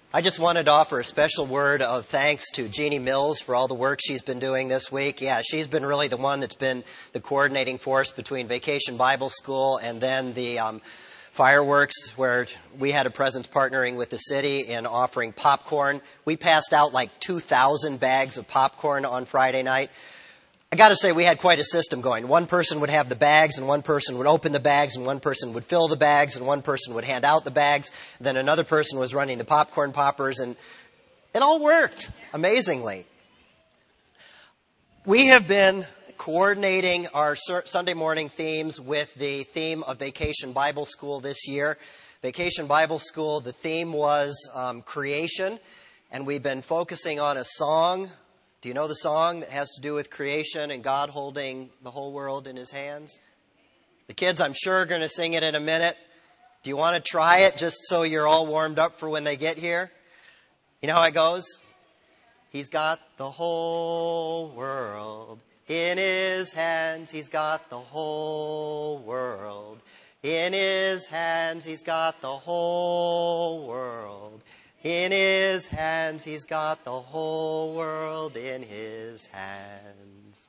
I just wanted to offer a special word of thanks to Jeannie Mills for all the work she's been doing this week. Yeah, she's been really the one that's been the coordinating force between Vacation Bible School and then the fireworks, where we had a presence partnering with the city in offering popcorn. We passed out like 2,000 bags of popcorn on Friday night. I got to say, we had quite a system going. One person would have the bags, and one person would open the bags, and one person would fill the bags, and one person would hand out the bags. Then another person was running the popcorn poppers, and it all worked amazingly. We have been coordinating our Sunday morning themes with the theme of Vacation Bible School this year. Vacation Bible School, the theme was creation, and we've been focusing on a song. Do you know the song that has to do with creation and God holding the whole world in His hands? The kids, I'm sure, are going to sing it in a minute. Do you want to try it just so you're all warmed up for when they get here? You know how it goes? He's got the whole world in His hands. He's got the whole world in His hands. He's got the whole world in His hands. He's got the whole world in His hands.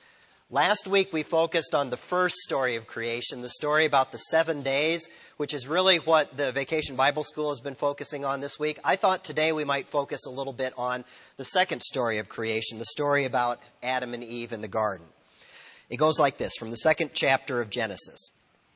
Last week we focused on the first story of creation, the story about the 7 days, which is really what the Vacation Bible School has been focusing on this week. I thought today we might focus a little bit on the second story of creation, the story about Adam and Eve in the garden. It goes like this, from the second chapter of Genesis.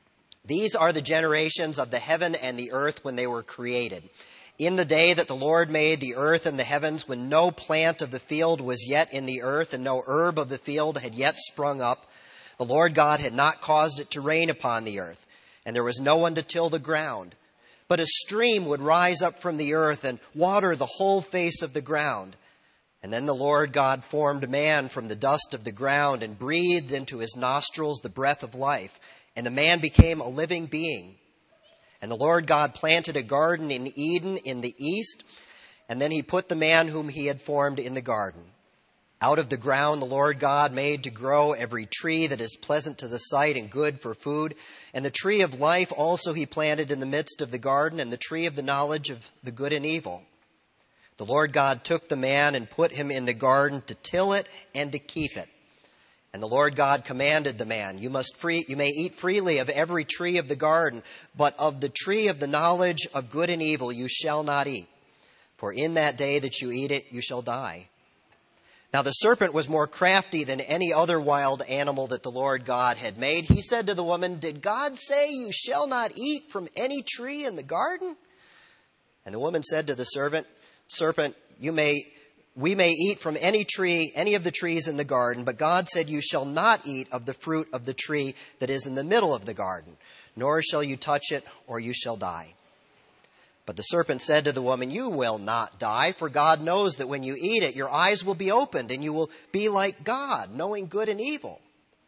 These are the generations of the heaven and the earth when they were created. In the day that the Lord made the earth and the heavens, when no plant of the field was yet in the earth, and no herb of the field had yet sprung up, the Lord God had not caused it to rain upon the earth, and there was no one to till the ground. But a stream would rise up from the earth and water the whole face of the ground. And then the Lord God formed man from the dust of the ground and breathed into his nostrils the breath of life, and the man became a living being. And the Lord God planted a garden in Eden in the east, and then He put the man whom He had formed in the garden. Out of the ground the Lord God made to grow every tree that is pleasant to the sight and good for food, and the tree of life also He planted in the midst of the garden, and the tree of the knowledge of the good and evil. The Lord God took the man and put him in the garden to till it and to keep it. And the Lord God commanded the man, You may eat freely of every tree of the garden, but of the tree of the knowledge of good and evil you shall not eat. For in that day that you eat it, you shall die. Now the serpent was more crafty than any other wild animal that the Lord God had made. He said to the woman, Did God say you shall not eat from any tree in the garden? And the woman said to the serpent, We may eat from any of the trees in the garden, but God said, You shall not eat of the fruit of the tree that is in the middle of the garden, nor shall you touch it, or you shall die. But the serpent said to the woman, You will not die, for God knows that when you eat it, your eyes will be opened, and you will be like God, knowing good and evil.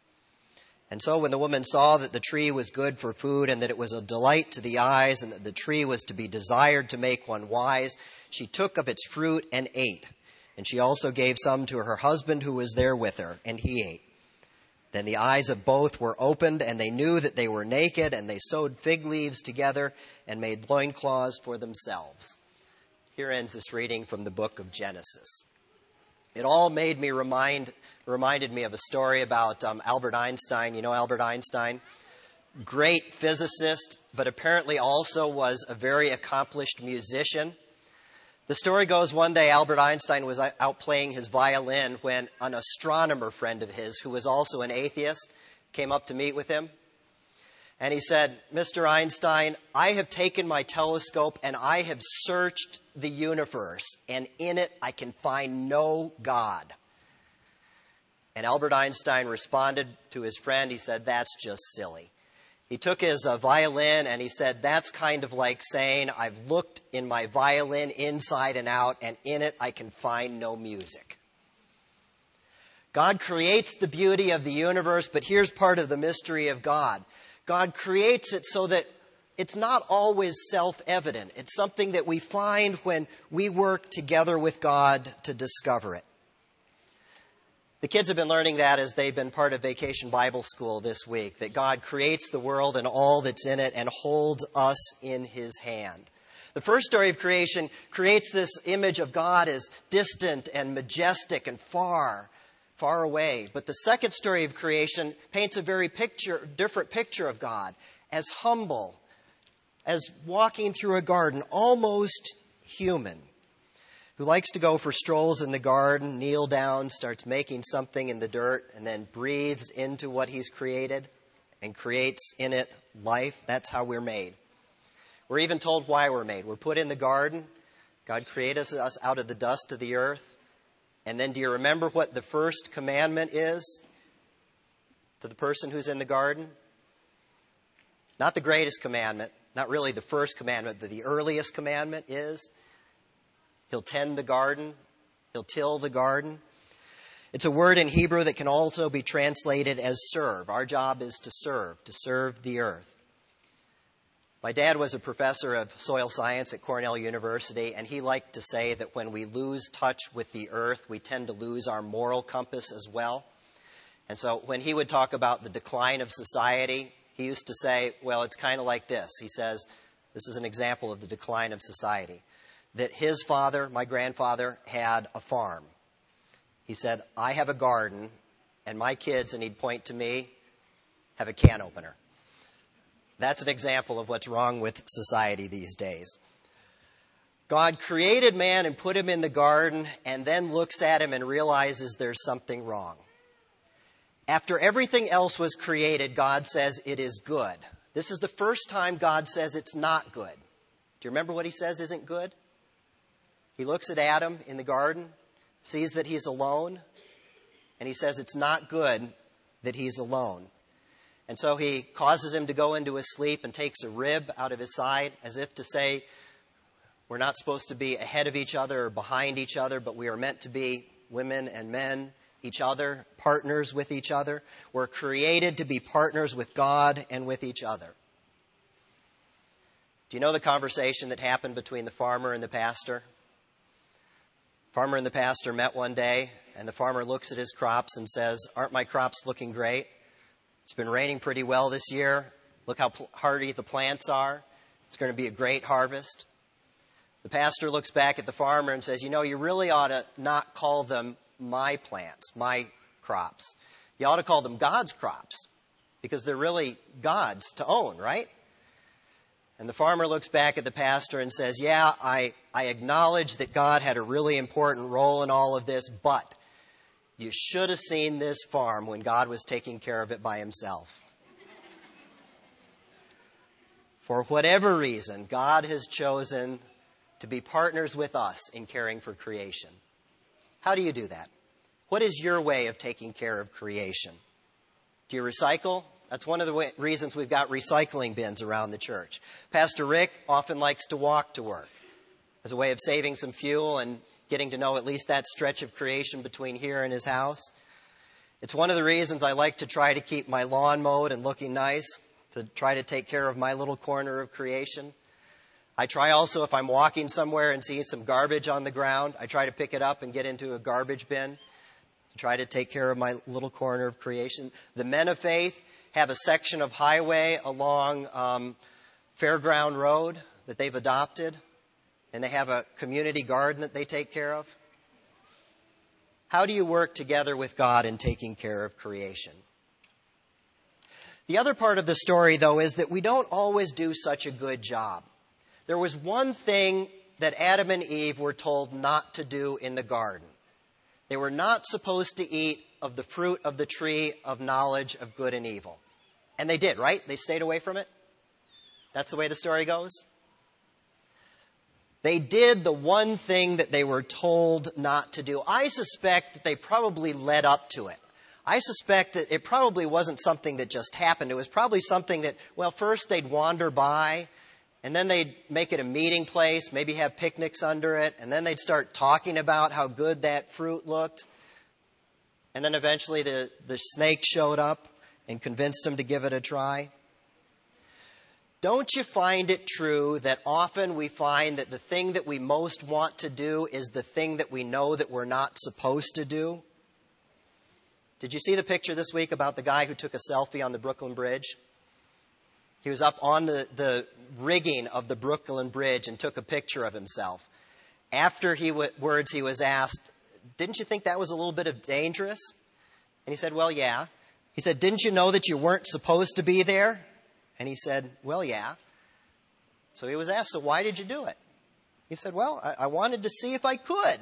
And so when the woman saw that the tree was good for food, and that it was a delight to the eyes, and that the tree was to be desired to make one wise, she took of its fruit and ate. And she also gave some to her husband who was there with her, and he ate. Then the eyes of both were opened, and they knew that they were naked, and they sewed fig leaves together and made loincloths for themselves. Here ends this reading from the book of Genesis. It all reminded me of a story about Albert Einstein. You know Albert Einstein? Great physicist, but apparently also was a very accomplished musician. The story goes one day Albert Einstein was out playing his violin when an astronomer friend of his, who was also an atheist, came up to meet with him. And he said, Mr. Einstein, I have taken my telescope and I have searched the universe, and in it I can find no God. And Albert Einstein responded to his friend, he said, That's just silly. He took his violin and he said, That's kind of like saying, I've looked in my violin inside and out, and in it I can find no music. God creates the beauty of the universe, but here's part of the mystery of God. God creates it so that it's not always self-evident. It's something that we find when we work together with God to discover it. The kids have been learning that as they've been part of Vacation Bible School this week, that God creates the world and all that's in it and holds us in His hand. The first story of creation creates this image of God as distant and majestic and far away. But the second story of creation paints a very different picture of God, as humble, as walking through a garden, almost human, who likes to go for strolls in the garden, kneel down, starts making something in the dirt, and then breathes into what he's created and creates in it life. That's how we're made. We're even told why we're made. We're put in the garden. God created us out of the dust of the earth. And then do you remember what the first commandment is to the person who's in the garden? Not the greatest commandment, not really the first commandment, but the earliest commandment is he'll tend the garden, he'll till the garden. It's a word in Hebrew that can also be translated as serve. Our job is to serve the earth. My dad was a professor of soil science at Cornell University, and he liked to say that when we lose touch with the earth, we tend to lose our moral compass as well. And so when he would talk about the decline of society, he used to say, well, it's kind of like this. He says, this is an example of the decline of society, that his father, my grandfather, had a farm. He said, I have a garden, and my kids, and he'd point to me, have a can opener. That's an example of what's wrong with society these days. God created man and put him in the garden, and then looks at him and realizes there's something wrong. After everything else was created, God says it is good. This is the first time God says it's not good. Do you remember what he says isn't good? He looks at Adam in the garden, sees that he's alone, and he says it's not good that he's alone. And so he causes him to go into his sleep and takes a rib out of his side, as if to say, we're not supposed to be ahead of each other or behind each other, but we are meant to be women and men, each other, partners with each other. We're created to be partners with God and with each other. Do you know the conversation that happened between the farmer and the pastor? The farmer and the pastor met one day, and the farmer looks at his crops and says, aren't my crops looking great? It's been raining pretty well this year. Look how hardy the plants are. It's going to be a great harvest. The pastor looks back at the farmer and says, you really ought to not call them my plants, my crops. You ought to call them God's crops, because they're really God's to own, right? And the farmer looks back at the pastor and says, yeah, I acknowledge that God had a really important role in all of this, but you should have seen this farm when God was taking care of it by himself. For whatever reason, God has chosen to be partners with us in caring for creation. How do you do that? What is your way of taking care of creation? Do you recycle? That's one of the reasons we've got recycling bins around the church. Pastor Rick often likes to walk to work as a way of saving some fuel and getting to know at least that stretch of creation between here and his house. It's one of the reasons I like to try to keep my lawn mowed and looking nice, to try to take care of my little corner of creation. I try also, if I'm walking somewhere and see some garbage on the ground, I try to pick it up and get into a garbage bin to try to take care of my little corner of creation. The Men of Faith have a section of highway along Fairground Road that they've adopted, and they have a community garden that they take care of. How do you work together with God in taking care of creation? The other part of the story, though, is that we don't always do such a good job. There was one thing that Adam and Eve were told not to do in the garden. They were not supposed to eat of the fruit of the tree of knowledge of good and evil. And they did, right? They stayed away from it? That's the way the story goes? They did the one thing that they were told not to do. I suspect that they probably led up to it. I suspect that it probably wasn't something that just happened. It was probably something that, well, first they'd wander by, and then they'd make it a meeting place, maybe have picnics under it, and then they'd start talking about how good that fruit looked. And then eventually the snake showed up and convinced them to give it a try. Don't you find it true that often we find that the thing that we most want to do is the thing that we know that we're not supposed to do? Did you see the picture this week about the guy who took a selfie on the Brooklyn Bridge? He was up on the rigging of the Brooklyn Bridge and took a picture of himself. After he was asked, didn't you think that was a little bit of dangerous? And he said, well, yeah. He said, didn't you know that you weren't supposed to be there? And he said, well, yeah. So he was asked, so why did you do it? He said, well, I wanted to see if I could.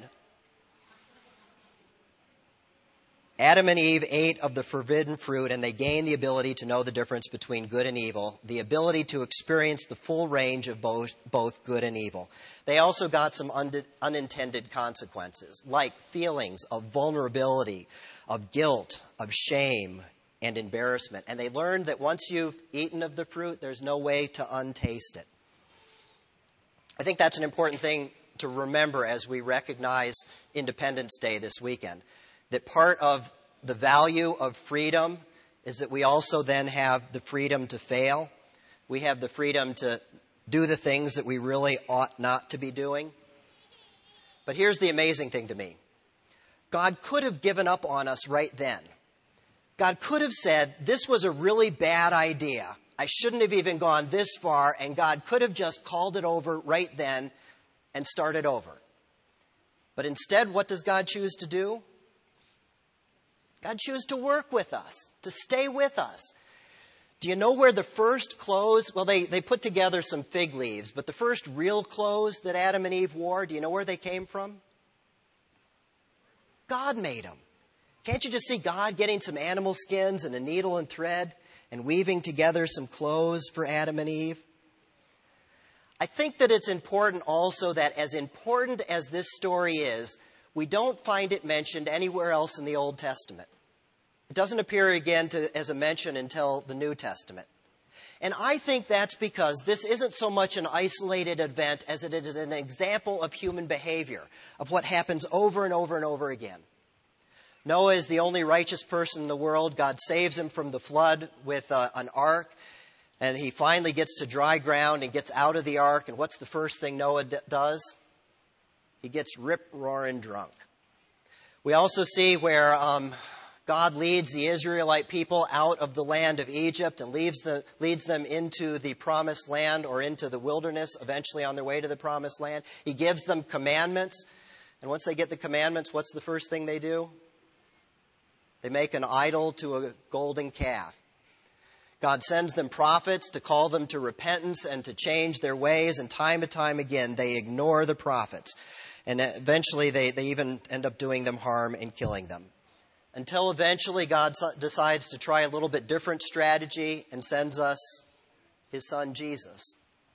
Adam and Eve ate of the forbidden fruit, and they gained the ability to know the difference between good and evil, the ability to experience the full range of both good and evil. They also got some unintended consequences, like feelings of vulnerability, of guilt, of shame, and embarrassment. And they learned that once you've eaten of the fruit, there's no way to untaste it. I think that's an important thing to remember as we recognize Independence Day this weekend. That part of the value of freedom is that we also then have the freedom to fail. We have the freedom to do the things that we really ought not to be doing. But here's the amazing thing to me. God could have given up on us right then. God could have said, this was a really bad idea. I shouldn't have even gone this far, and God could have just called it over right then and started over. But instead, what does God choose to do? God chooses to work with us, to stay with us. Do you know where the first clothes, well, they put together some fig leaves, but the first real clothes that Adam and Eve wore, do you know where they came from? God made them. Can't you just see God getting some animal skins and a needle and thread and weaving together some clothes for Adam and Eve? I think that it's important also that as important as this story is, we don't find it mentioned anywhere else in the Old Testament. It doesn't appear again as a mention until the New Testament. And I think that's because this isn't so much an isolated event as it is an example of human behavior, of what happens over and over and over again. Noah is the only righteous person in the world. God saves him from the flood with an ark. And he finally gets to dry ground and gets out of the ark. And what's the first thing Noah does? He gets rip-roaring drunk. We also see where God leads the Israelite people out of the land of Egypt and leads them into the promised land or into the wilderness, eventually on their way to the promised land. He gives them commandments. And once they get the commandments, what's the first thing they do? They make an idol to a golden calf. God sends them prophets to call them to repentance and to change their ways. And time and time again, they ignore the prophets. And eventually, they even end up doing them harm and killing them. Until eventually, God decides to try a little bit different strategy and sends us his son, Jesus.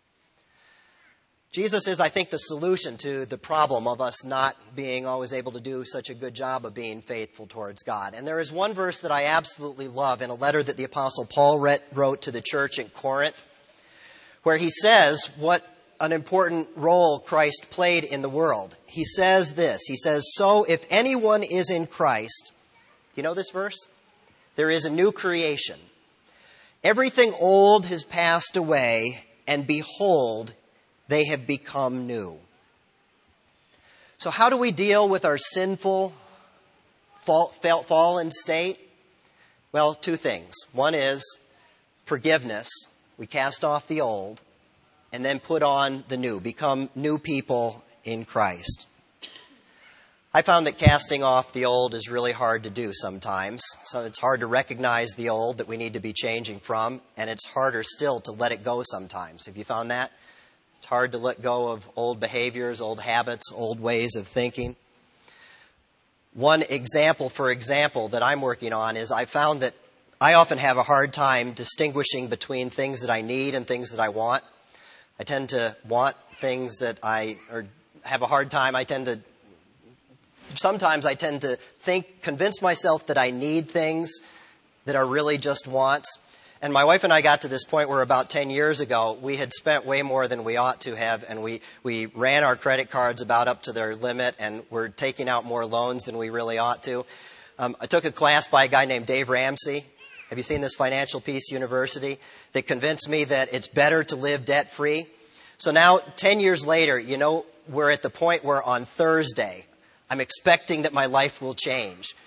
Jesus is, I think, the solution to the problem of us not being always able to do such a good job of being faithful towards God. And there is one verse that I absolutely love in a letter that the Apostle Paul wrote to the church in Corinth, where he says what an important role Christ played in the world. He says this. He says, so if anyone is in Christ, you know this verse? There is a new creation. Everything old has passed away, and behold, they have become new. So how do we deal with our sinful, fallen state? Well, two things. One is forgiveness. We cast off the old and then put on the new, become new people in Christ. I found that casting off the old is really hard to do sometimes. So it's hard to recognize the old that we need to be changing from, and it's harder still to let it go sometimes. Have you found that? It's hard to let go of old behaviors, old habits, old ways of thinking. One example, that I'm working on is I found that I often have a hard time distinguishing between things that I need and things that I want. I tend to want things that have a hard time. Sometimes I tend to convince myself that I need things that are really just wants. And my wife and I got to this point where about 10 years ago, we had spent way more than we ought to have, and we ran our credit cards about up to their limit, and we're taking out more loans than we really ought to. I took a class by a guy named Dave Ramsey. Have you seen this Financial Peace University? That convinced me that it's better to live debt-free. So now, 10 years later, we're at the point where on Thursday, I'm expecting that my life will change.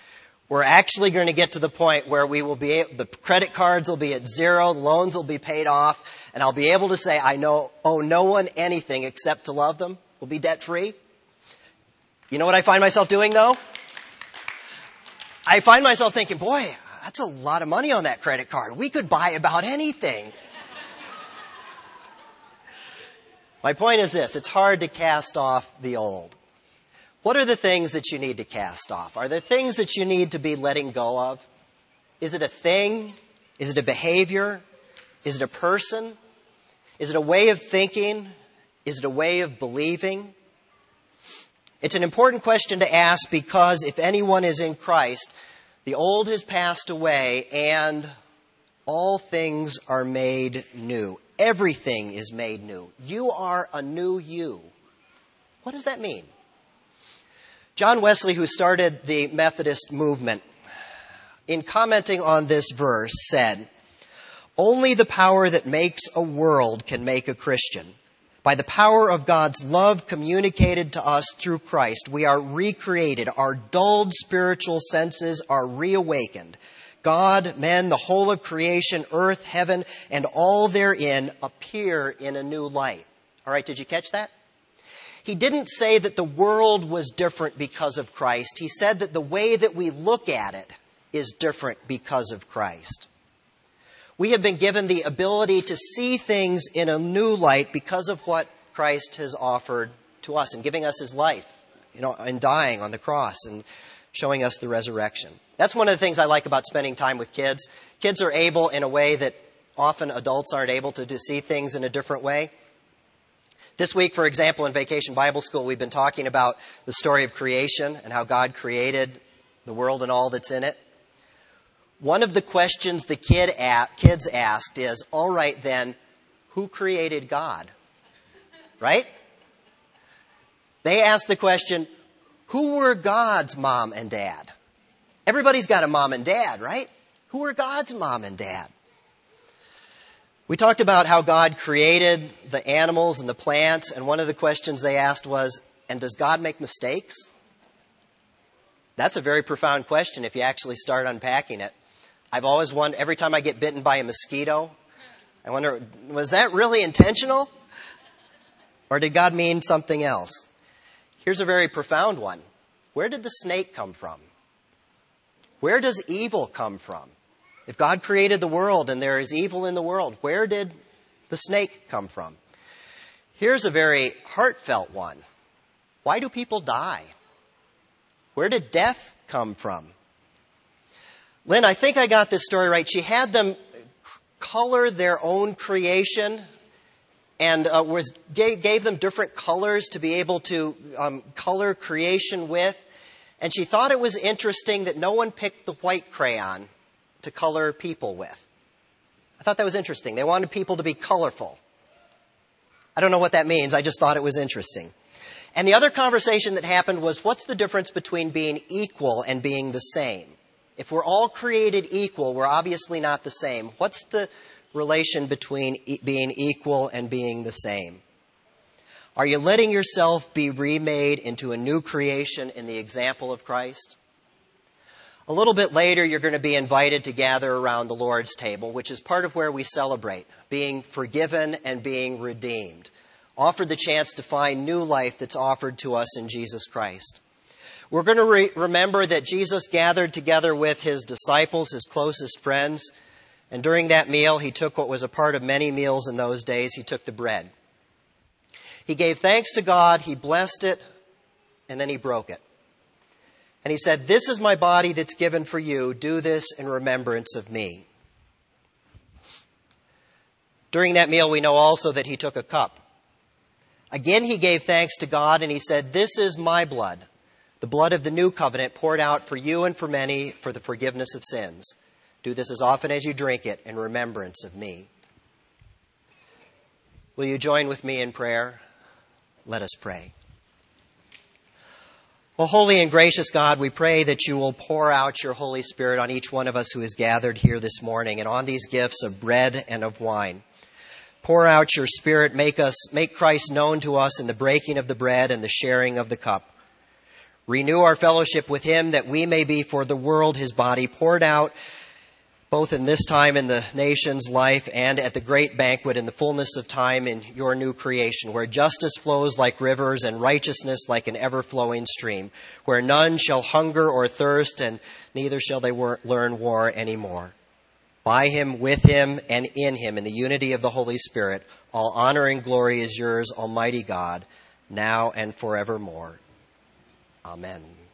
We're actually going to get to the point where the credit cards will be at zero, loans will be paid off, and I'll be able to say, owe no one anything except to love them. We'll be debt-free. You know what I find myself doing, though? I find myself thinking, boy, that's a lot of money on that credit card. We could buy about anything. My point is this: it's hard to cast off the old. What are the things that you need to cast off? Are there things that you need to be letting go of? Is it a thing? Is it a behavior? Is it a person? Is it a way of thinking? Is it a way of believing? It's an important question to ask because if anyone is in Christ, the old has passed away and all things are made new. Everything is made new. You are a new you. What does that mean? John Wesley, who started the Methodist movement, in commenting on this verse said, "Only the power that makes a world can make a Christian. By the power of God's love communicated to us through Christ, we are recreated. Our dulled spiritual senses are reawakened. God, men, the whole of creation, earth, heaven, and all therein appear in a new light." All right, did you catch that? He didn't say that the world was different because of Christ. He said that the way that we look at it is different because of Christ. We have been given the ability to see things in a new light because of what Christ has offered to us and giving us his life, and dying on the cross and showing us the resurrection. That's one of the things I like about spending time with kids. Kids are able, in a way that often adults aren't able to see things in a different way. This week, for example, in Vacation Bible School, we've been talking about the story of creation and how God created the world and all that's in it. One of the questions the kids asked is, all right then, who created God? Right? They asked the question, who were God's mom and dad? Everybody's got a mom and dad, right? Who were God's mom and dad? We talked about how God created the animals and the plants, and one of the questions they asked was, and does God make mistakes? That's a very profound question if you actually start unpacking it. I've always wondered, every time I get bitten by a mosquito, I wonder, was that really intentional? Or did God mean something else? Here's a very profound one. Where did the snake come from? Where does evil come from? If God created the world and there is evil in the world, where did the snake come from? Here's a very heartfelt one. Why do people die? Where did death come from? Lynn, I think I got this story right. She had them color their own creation and gave them different colors to be able to color creation with. And she thought it was interesting that no one picked the white crayon to color people with. I thought that was interesting. They wanted people to be colorful. I don't know what that means. I just thought it was interesting. And the other conversation that happened was, what's the difference between being equal and being the same? If we're all created equal, we're obviously not the same. What's the relation between being equal and being the same? Are you letting yourself be remade into a new creation in the example of Christ? A little bit later, you're going to be invited to gather around the Lord's table, which is part of where we celebrate being forgiven and being redeemed. Offered the chance to find new life that's offered to us in Jesus Christ. We're going to remember that Jesus gathered together with his disciples, his closest friends, and during that meal, he took what was a part of many meals in those days. He took the bread. He gave thanks to God, he blessed it, and then he broke it. And he said, "This is my body that's given for you. Do this in remembrance of me." During that meal, we know also that he took a cup. Again, he gave thanks to God, and he said, "This is my blood, the blood of the new covenant poured out for you and for many for the forgiveness of sins. Do this as often as you drink it in remembrance of me." Will you join with me in prayer? Let us pray. Well, holy and gracious God, we pray that you will pour out your Holy Spirit on each one of us who is gathered here this morning and on these gifts of bread and of wine. Pour out your Spirit, make Christ known to us in the breaking of the bread and the sharing of the cup. Renew our fellowship with him, that we may be for the world his body, poured out both in this time in the nation's life and at the great banquet in the fullness of time in your new creation, where justice flows like rivers and righteousness like an ever-flowing stream, where none shall hunger or thirst, and neither shall they learn war anymore. By him, with him, and in him, in the unity of the Holy Spirit, all honor and glory is yours, Almighty God, now and forevermore. Amen.